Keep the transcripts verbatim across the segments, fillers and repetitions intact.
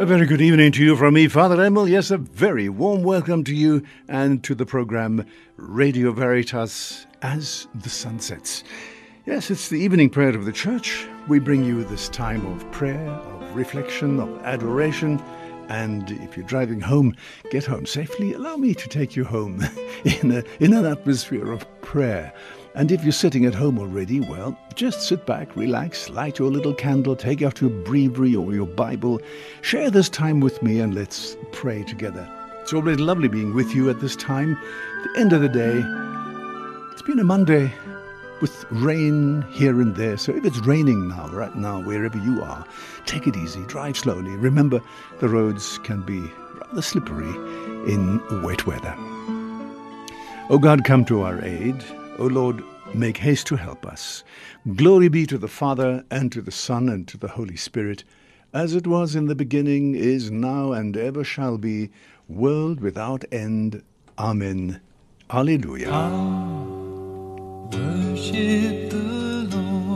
very good evening to you from me, Father Emil. Yes, a very warm welcome to you and to the program Radio Veritas as the sun sets. Yes, it's the evening prayer of the church. We bring you this time of prayer, of reflection, of adoration. And if you're driving home, get home safely. Allow me to take you home in a, in an atmosphere of prayer. And if you're sitting at home already, well, just sit back, relax, light your little candle, take out your breviary or your Bible, share this time with me, and let's pray together. It's always lovely being with you at this time. At the end of the day, it's been a Monday with rain here and there. So if it's raining now, right now, wherever you are, take it easy, drive slowly. Remember, the roads can be rather slippery in wet weather. O God, come to our aid. O Lord, make haste to help us. Glory be to the Father, and to the Son, and to the Holy Spirit, as it was in the beginning, is now, and ever shall be, world without end. Amen. Alleluia. I'll worship the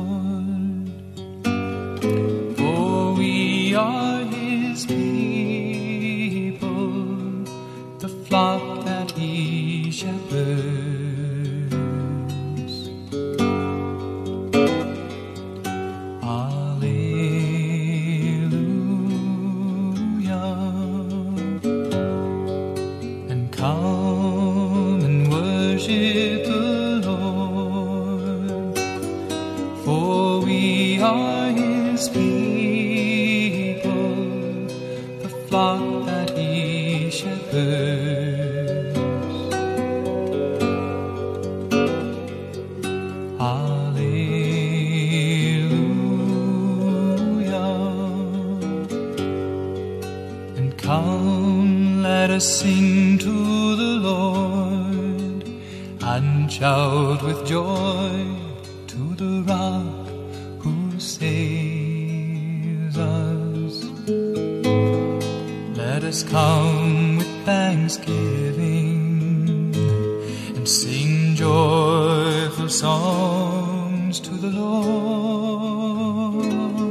Lord, for we are His people, the flock that He shepherds. Sing to the Lord and shout with joy to the rock who saves us. Let us come with thanksgiving and sing joyful songs to the Lord.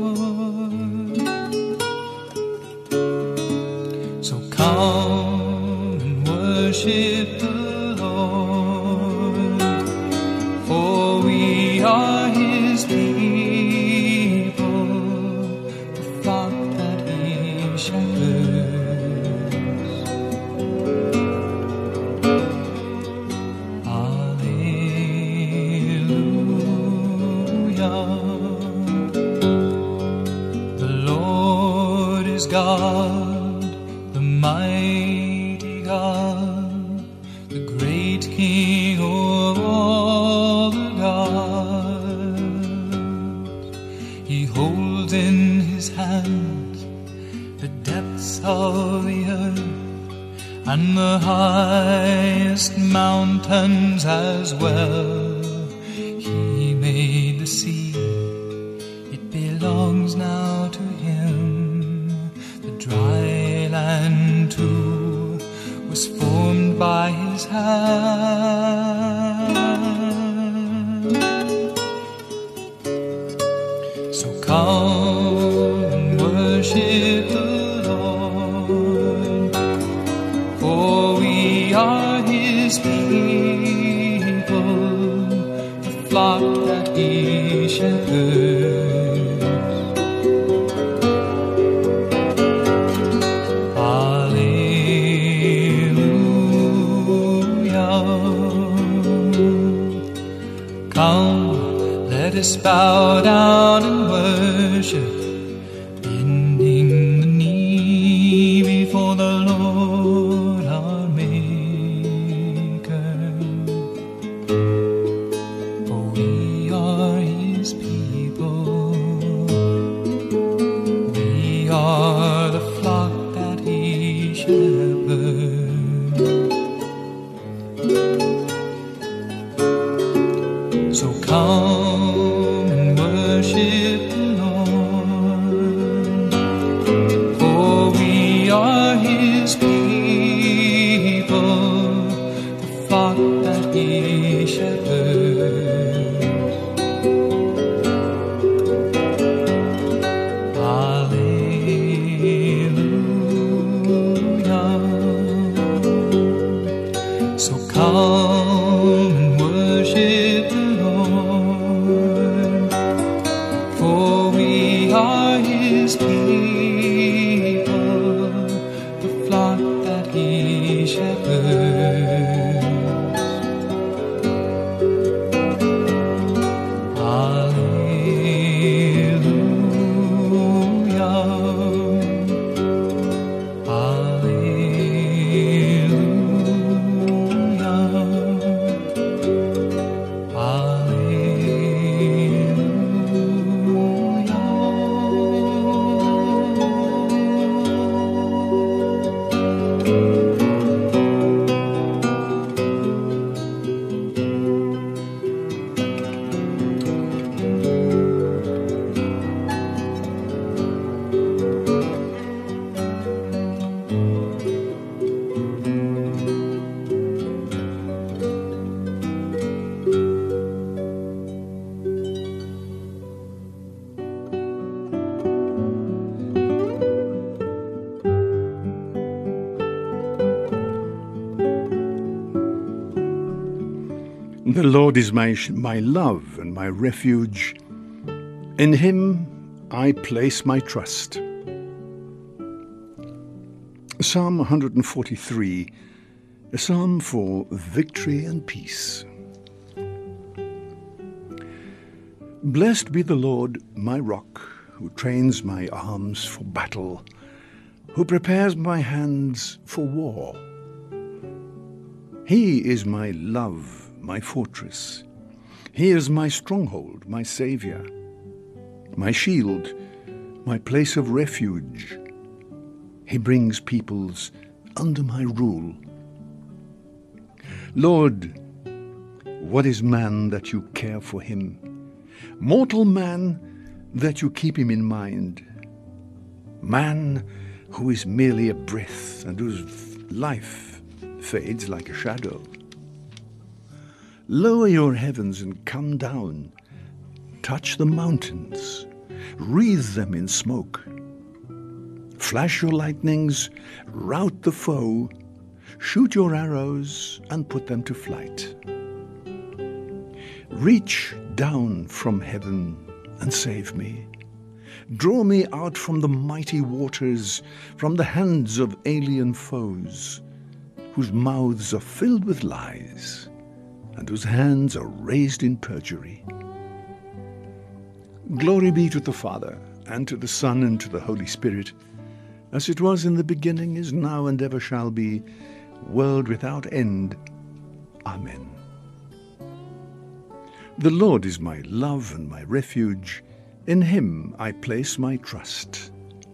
So come, worship the Lord, for we are His people, the flock that He shepherds. Alleluia. The Lord is God, the mighty God, the great King of all the gods. He holds in His hands the depths of the earth and the highest mountains as well. He made the sea, it belongs now to Him. The dry land too was formed by His hand. So come and worship the Lord, for we are His people, the flock that He shepherds. Come, let us bow down and worship, bending the knee before the Lord our Maker. For we are His people, we are the flock that He shepherds. So come and worship the Lord, for we are His people, the flock that He shepherds. Alleluia. his people, the flock that he shepherds. The Lord is my, my love and my refuge. In him I place my trust. Psalm one forty-three, a psalm for victory and peace. Blessed be the Lord, my rock, who trains my arms for battle, who prepares my hands for war. He is my love, my fortress. He is my stronghold, my Saviour, my shield, my place of refuge. He brings peoples under my rule. Lord, what is man that you care for him? Mortal man that you keep him in mind. Man who is merely a breath and whose life fades like a shadow. Lower your heavens and come down. Touch the mountains. Wreathe them in smoke. Flash your lightnings. Rout the foe. Shoot your arrows and put them to flight. Reach down from heaven and save me. Draw me out from the mighty waters, from the hands of alien foes, whose mouths are filled with lies, and whose hands are raised in perjury. Glory be to the Father, and to the Son, and to the Holy Spirit, as it was in the beginning, is now, and ever shall be, world without end. Amen. The Lord is my love and my refuge. In him I place my trust.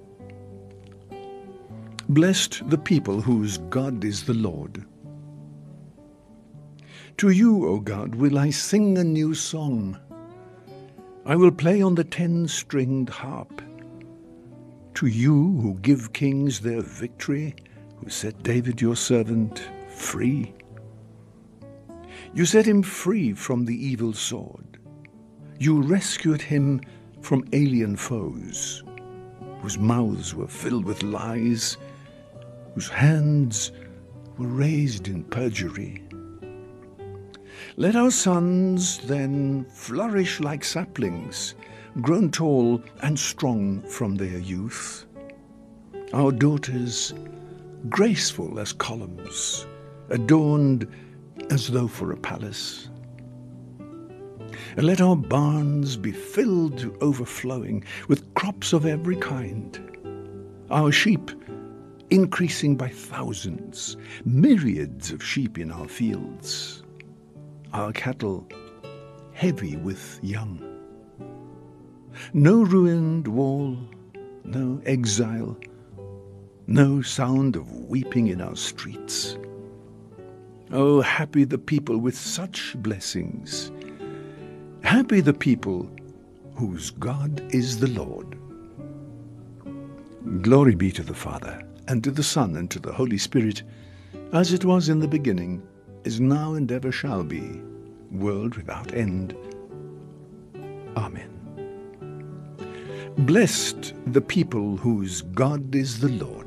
Blessed the people whose God is the Lord. To you, O God, will I sing a new song. I will play on the ten-stringed harp. To you who give kings their victory, who set David your servant free. You set him free from the evil sword. You rescued him from alien foes, whose mouths were filled with lies, whose hands were raised in perjury. Let our sons then flourish like saplings, grown tall and strong from their youth. Our daughters, graceful as columns, adorned as though for a palace. And let our barns be filled to overflowing with crops of every kind. Our sheep increasing by thousands, myriads of sheep in our fields. Our cattle heavy with young. No ruined wall, no exile, no sound of weeping in our streets. Oh, happy the people with such blessings. Happy the people whose God is the Lord. Glory be to the Father, and to the Son, and to the Holy Spirit, as it was in the beginning, is now, and ever shall be, world without end. Amen. Blessed the people whose God is the Lord.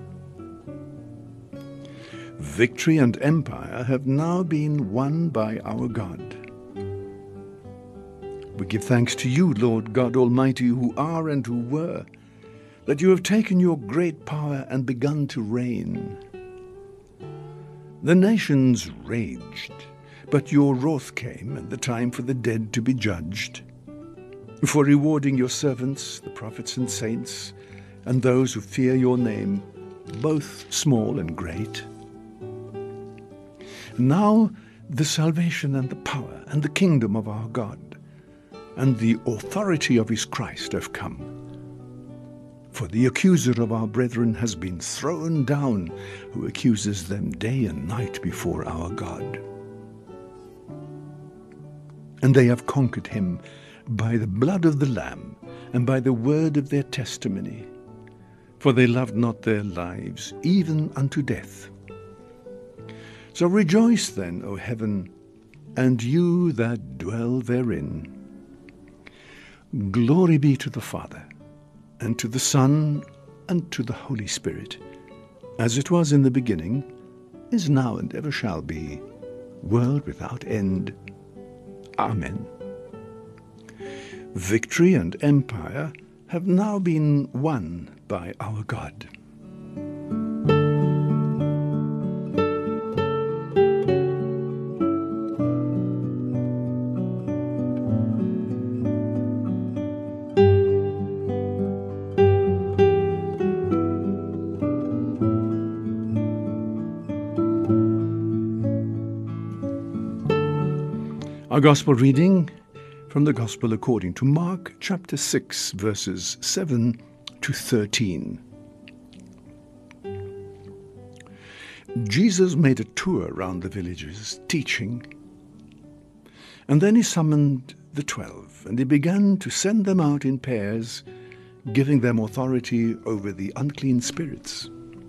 Victory and empire have now been won by our God. We give thanks to you, Lord God Almighty, who are and who were, that you have taken your great power and begun to reign. The nations raged, but your wrath came, and the time for the dead to be judged, for rewarding your servants, the prophets and saints, and those who fear your name, both small and great. Now the salvation and the power and the kingdom of our God and the authority of his Christ have come. For the accuser of our brethren has been thrown down, who accuses them day and night before our God. And they have conquered him by the blood of the Lamb and by the word of their testimony, for they loved not their lives even unto death. So rejoice then, O heaven, and you that dwell therein. Glory be to the Father, and to the Son, and to the Holy Spirit, as it was in the beginning, is now, and ever shall be, world without end. Amen. Victory and empire have now been won by our God. Our Gospel reading from the Gospel according to Mark, chapter six, verses seven to thirteen. Jesus made a tour round the villages, teaching, and then he summoned the twelve, and he began to send them out in pairs, giving them authority over the unclean spirits.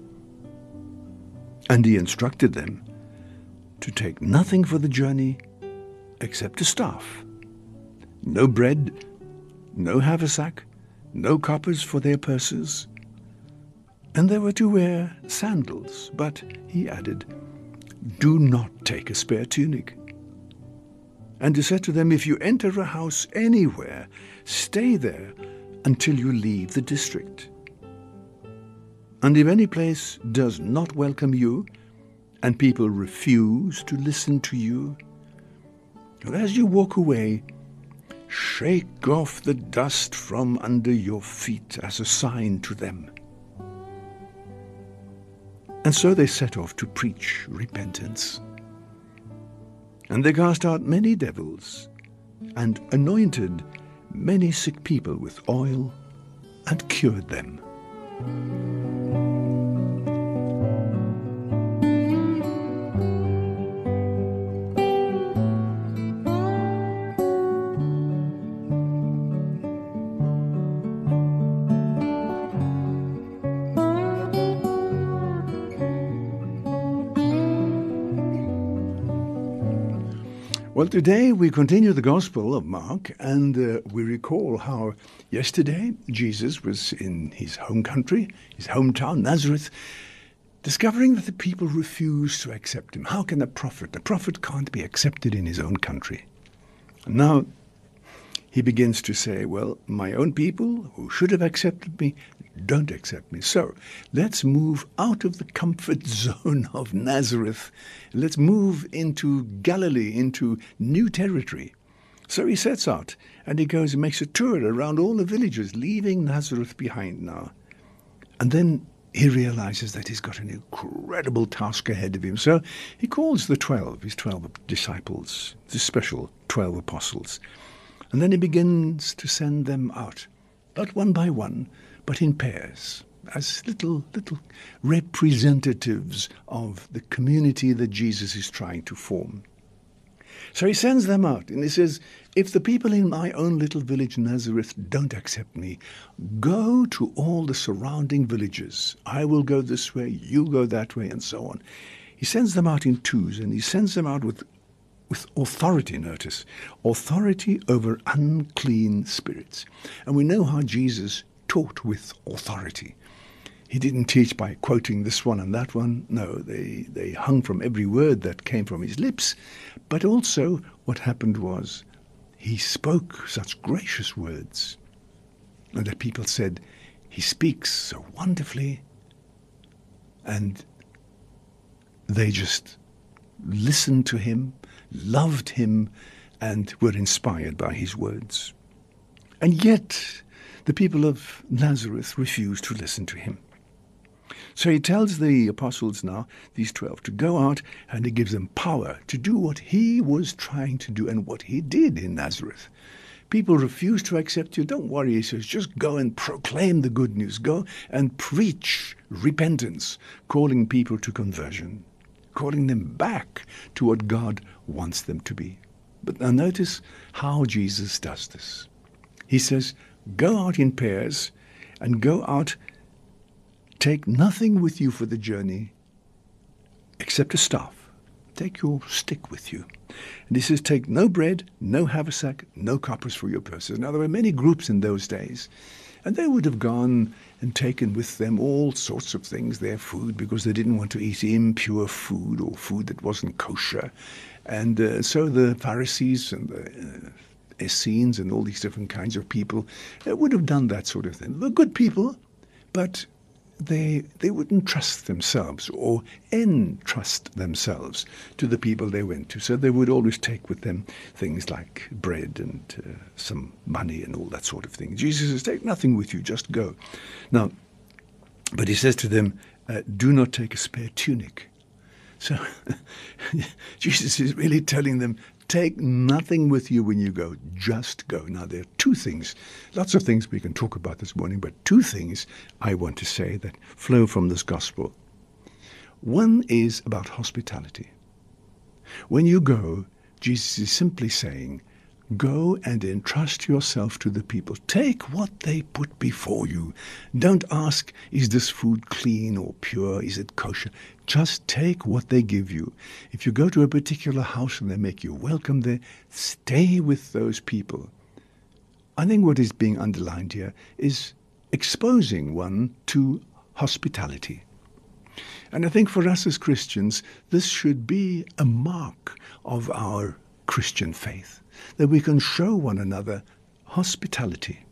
And he instructed them to take nothing for the journey except a staff, no bread, no haversack, no coppers for their purses, and they were to wear sandals, but, he added, do not take a spare tunic. And he said to them, if you enter a house anywhere, stay there until you leave the district. And if any place does not welcome you, and people refuse to listen to you, as you walk away, shake off the dust from under your feet as a sign to them. And so they set off to preach repentance. And they cast out many devils, and anointed many sick people with oil, and cured them. Well, today we continue the Gospel of Mark, and uh, we recall how yesterday Jesus was in his home country, his hometown, Nazareth, discovering that the people refused to accept him. How can a prophet? A prophet can't be accepted in his own country. And now he begins to say, well, my own people who should have accepted me don't accept me. So let's move out of the comfort zone of Nazareth. Let's move into Galilee, into new territory. So he sets out and he goes and makes a tour around all the villages, leaving Nazareth behind now. And then he realizes that he's got an incredible task ahead of him. So he calls the twelve, his twelve disciples, the special twelve apostles. And then he begins to send them out, not one by one, but in pairs, as little, little representatives of the community that Jesus is trying to form. So he sends them out, and he says, if the people in my own little village, Nazareth, don't accept me, go to all the surrounding villages. I will go this way, you go that way, and so on. He sends them out in twos, and he sends them out with, with authority, notice, authority over unclean spirits. And we know how Jesus taught with authority. He didn't teach by quoting this one and that one. No, they, they hung from every word that came from his lips. But also what happened was he spoke such gracious words, and that people said, he speaks so wonderfully, and they just listened to him, loved him, and were inspired by his words. And yet, the people of Nazareth refused to listen to him. So he tells the apostles now, these twelve, to go out, and he gives them power to do what he was trying to do and what he did in Nazareth. People refuse to accept you. Don't worry, he says, just go and proclaim the good news. Go and preach repentance, calling people to conversion, calling them back to what God wants them to be. But now notice how Jesus does this. He says, go out in pairs and go out. Take nothing with you for the journey except a staff. Take your stick with you. And he says, take no bread, no haversack, no coppers for your purses. Now, there were many groups in those days, and they would have gone and taken with them all sorts of things, their food, because they didn't want to eat impure food or food that wasn't kosher. And uh, so the Pharisees and the uh, Essenes and all these different kinds of people uh, would have done that sort of thing. They're good people, but they they wouldn't trust themselves or entrust themselves to the people they went to. So they would always take with them things like bread and uh, some money and all that sort of thing. Jesus says, take nothing with you, just go. Now, but he says to them, uh, do not take a spare tunic. So Jesus is really telling them, take nothing with you when you go, just go. Now, there are two things, lots of things we can talk about this morning, but two things I want to say that flow from this gospel. One is about hospitality. When you go, Jesus is simply saying, go and entrust yourself to the people. Take what they put before you. Don't ask, is this food clean or pure? Is it kosher? Just take what they give you. If you go to a particular house and they make you welcome there, stay with those people. I think what is being underlined here is exposing one to hospitality. And I think for us as Christians, this should be a mark of our Christian faith, that we can show one another hospitality.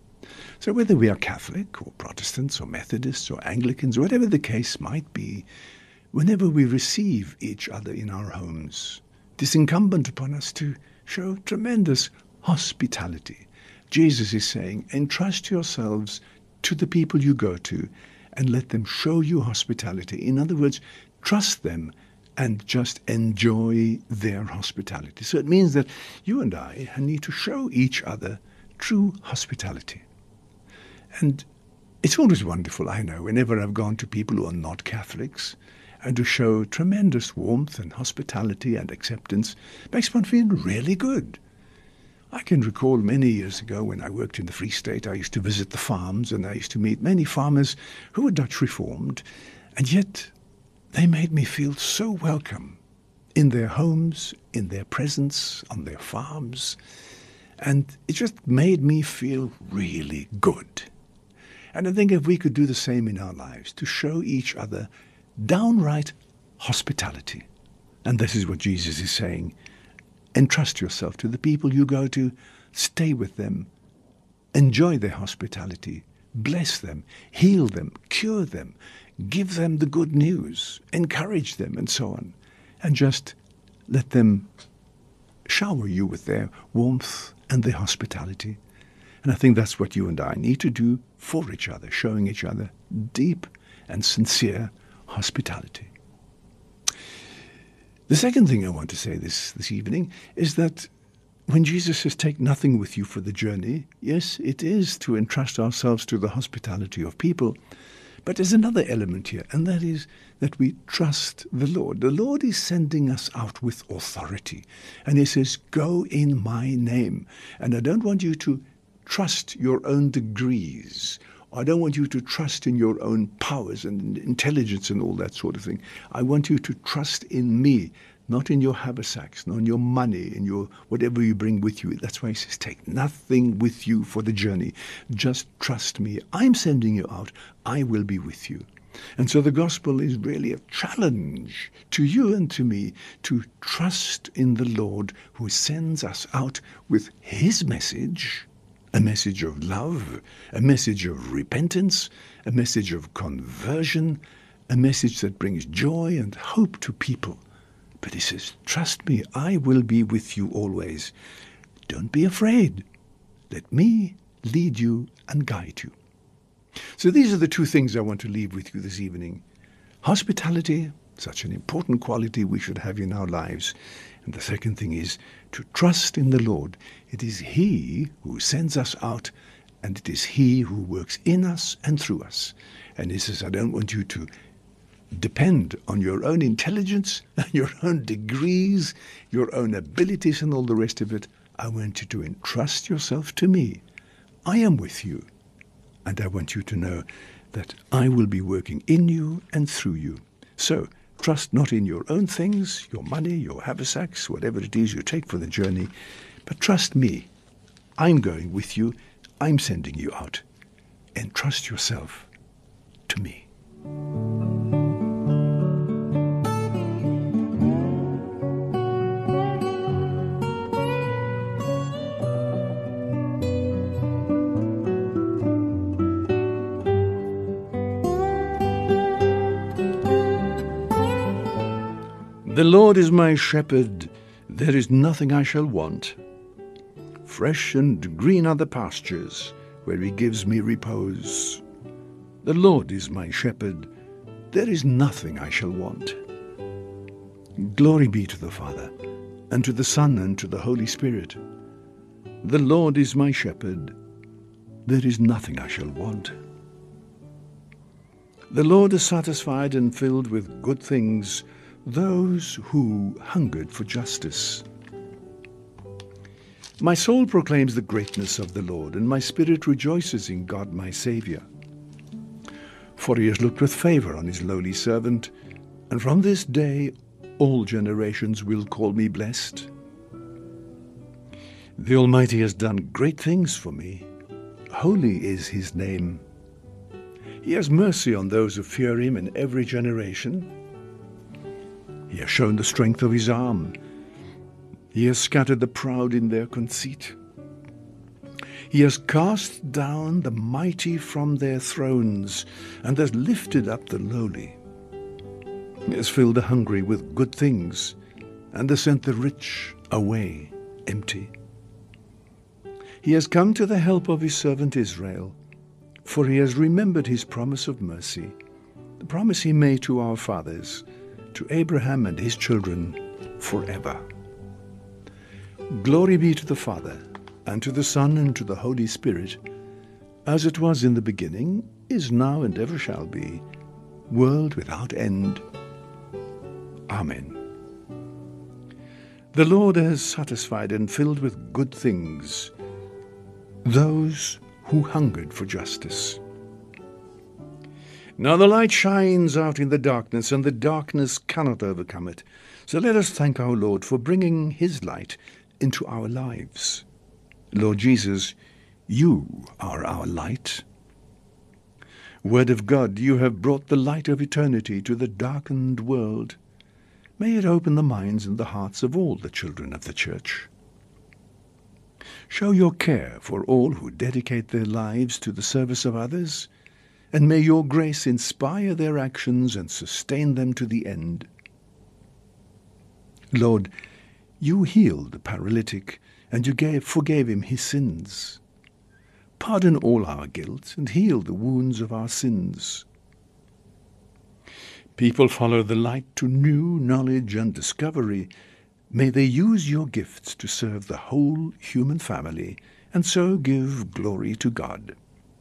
So whether we are Catholic or Protestants or Methodists or Anglicans, or whatever the case might be, whenever we receive each other in our homes, it is incumbent upon us to show tremendous hospitality. Jesus is saying, entrust yourselves to the people you go to and let them show you hospitality. In other words, trust them and just enjoy their hospitality. So it means that you and I need to show each other true hospitality. And it's always wonderful, I know, whenever I've gone to people who are not Catholics, and to show tremendous warmth and hospitality and acceptance makes one feel really good. I can recall many years ago when I worked in the Free State, I used to visit the farms, and I used to meet many farmers who were Dutch Reformed, and yet they made me feel so welcome in their homes, in their presence, on their farms. And it just made me feel really good. And I think if we could do the same in our lives, to show each other downright hospitality. And this is what Jesus is saying. Entrust yourself to the people you go to. Stay with them. Enjoy their hospitality. Bless them. Heal them. Cure them. Give them the good news, encourage them, and so on. And just let them shower you with their warmth and their hospitality. And I think that's what you and I need to do for each other, showing each other deep and sincere hospitality. The second thing I want to say this, this evening is that when Jesus says, take nothing with you for the journey, yes, it is to entrust ourselves to the hospitality of people. But there's another element here, and that is that we trust the Lord. The Lord is sending us out with authority. And he says, go in my name. And I don't want you to trust your own degrees. I don't want you to trust in your own powers and intelligence and all that sort of thing. I want you to trust in me, not in your haversacks, not in your money, in your whatever you bring with you. That's why he says, take nothing with you for the journey. Just trust me. I'm sending you out. I will be with you. And so the gospel is really a challenge to you and to me to trust in the Lord who sends us out with his message a message of love, a message of repentance, a message of conversion, a message that brings joy and hope to people. But he says, trust me, I will be with you always. Don't be afraid. Let me lead you and guide you. So these are the two things I want to leave with you this evening. Hospitality, such an important quality we should have in our lives. And the second thing is to trust in the Lord. It is He who sends us out, and it is He who works in us and through us. And He says, I don't want you to depend on your own intelligence, your own degrees, your own abilities and all the rest of it. I want you to entrust yourself to me. I am with you. And I want you to know that I will be working in you and through you. So, trust not in your own things, your money, your haversacks, whatever it is you take for the journey, but trust me. I'm going with you. I'm sending you out. Entrust yourself to me. The Lord is my shepherd, there is nothing I shall want. Fresh and green are the pastures, where he gives me repose. The Lord is my shepherd, there is nothing I shall want. Glory be to the Father, and to the Son, and to the Holy Spirit. The Lord is my shepherd, there is nothing I shall want. The Lord is satisfied and filled with good things, those who hungered for justice. My soul proclaims the greatness of the Lord, and my spirit rejoices in God my Saviour. For he has looked with favour on his lowly servant, and from this day all generations will call me blessed. The Almighty has done great things for me. Holy is his name. He has mercy on those who fear him in every generation. He has shown the strength of his arm. He has scattered the proud in their conceit. He has cast down the mighty from their thrones, and has lifted up the lowly. He has filled the hungry with good things, and has sent the rich away empty. He has come to the help of his servant Israel, for he has remembered his promise of mercy, the promise he made to our fathers, to Abraham and his children forever. Glory be to the Father, and to the Son, and to the Holy Spirit, as it was in the beginning, is now, and ever shall be, world without end. Amen. The Lord has satisfied and filled with good things those who hungered for justice. Now the light shines out in the darkness, and the darkness cannot overcome it. So let us thank our Lord for bringing his light into our lives. Lord Jesus, you are our light. Word of God, you have brought the light of eternity to the darkened world. May it open the minds and the hearts of all the children of the Church. Show your care for all who dedicate their lives to the service of others, and may your grace inspire their actions and sustain them to the end. Lord, you healed the paralytic, and you gave, forgave him his sins. Pardon all our guilt and heal the wounds of our sins. People follow the light to new knowledge and discovery. May they use your gifts to serve the whole human family, and so give glory to God.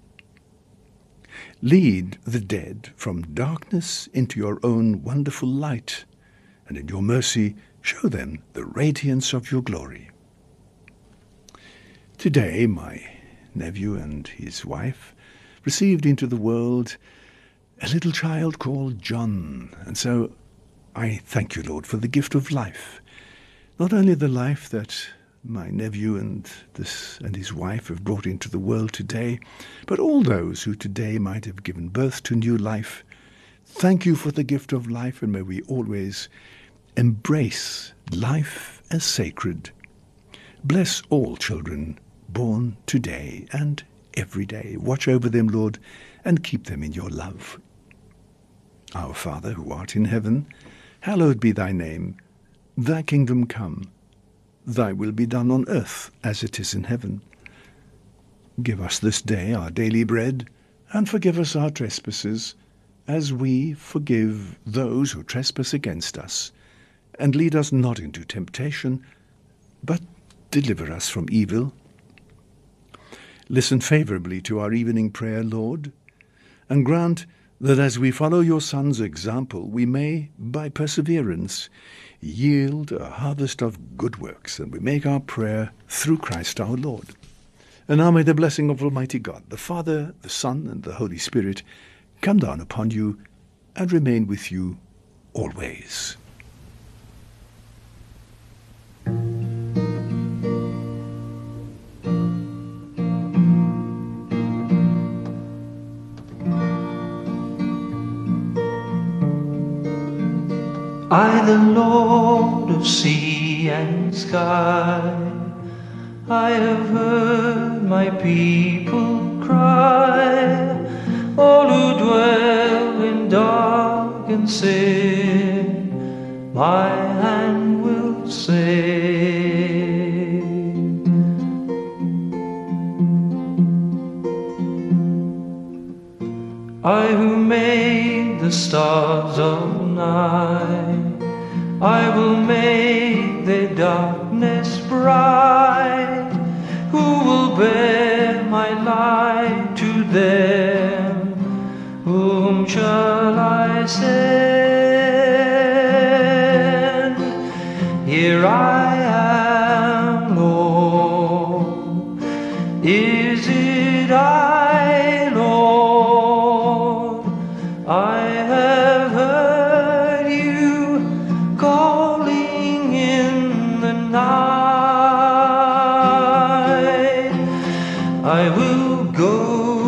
Lead the dead from darkness into your own wonderful light, and in your mercy show them the radiance of your glory. Today my nephew and his wife received into the world a little child called John, and so I thank you, Lord, for the gift of life. Not only the life that my nephew and this and his wife have brought into the world today, but all those who today might have given birth to new life. Thank you for the gift of life, and may we always embrace life as sacred. Bless all children born today and every day. Watch over them, Lord, and keep them in your love. Our Father, who art in heaven, hallowed be thy name. Thy kingdom come. Thy will be done on earth as it is in heaven. Give us this day our daily bread, and forgive us our trespasses, as we forgive those who trespass against us. And lead us not into temptation, but deliver us from evil. Listen favorably to our evening prayer, Lord, and grant that as we follow your Son's example, we may, by perseverance, yield a harvest of good works, and we make our prayer through Christ our Lord. And now may the blessing of Almighty God, the Father, the Son, and the Holy Spirit come down upon you and remain with you always. I, the Lord of sea and sky, I have heard my people cry, all who dwell in dark and sin, my hand will save. I who made the stars of night, I will make their darkness bright. Who will bear my light to them? Whom shall I send? Here I am, Lord. Is it I, Lord? I have heard you calling in the night. I will go,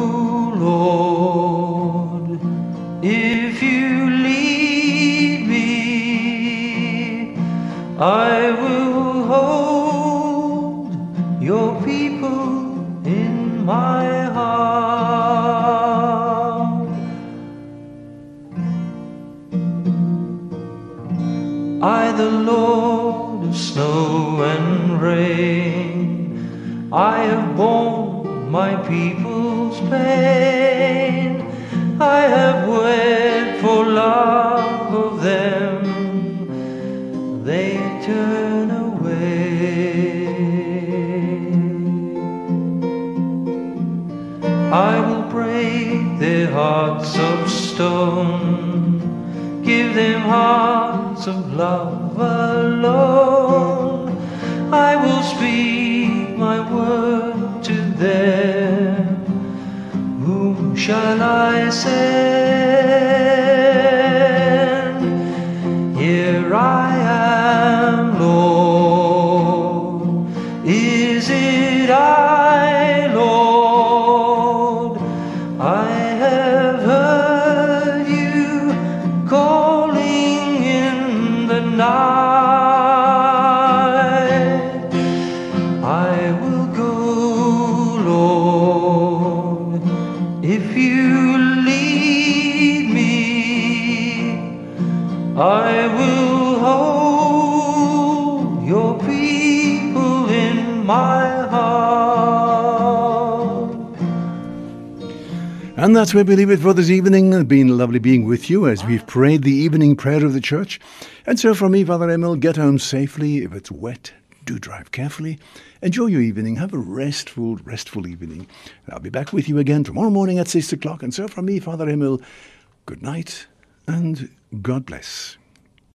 Lord, if you lead me. I will hold your people in my heart. I, the Lord of snow and rain, I have borne my people's pain. I have wept for love of them. They turn away. I will break their hearts of stone, give them hearts of love alone. I will speak my word to them. Whom shall I send? Here I am, Lord. Is it I, Lord? I have heard you calling in the night. I will go, Lord, if you lead me. I will hold your people in my heart. And that's where we leave it for this evening. It's been lovely being with you as we've prayed the evening prayer of the church. And so from me, Father Emil, get home safely. If it's wet, do drive carefully. Enjoy your evening. Have a restful, restful evening. And I'll be back with you again tomorrow morning at six o'clock. And so from me, Father Emil, good night and God bless.